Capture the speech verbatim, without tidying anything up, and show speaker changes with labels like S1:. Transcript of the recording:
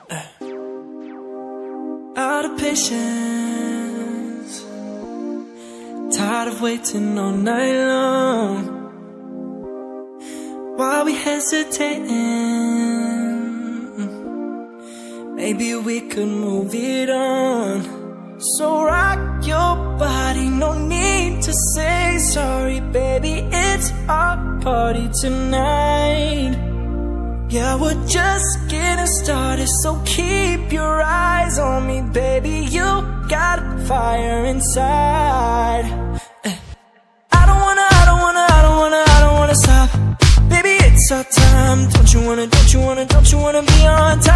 S1: Out of patience, tired of waiting all night long. Why we hesitating? Maybe we could move it on. So rock your body, no need to say sorry, baby. It's our party tonight. Yeah, we're just getting started, so keep your eyes on me, baby. You got fire inside. I don't wanna, I don't wanna, I don't wanna, I don't wanna stop. Baby, it's our time. Don't you wanna, don't you wanna, don't you wanna be on time?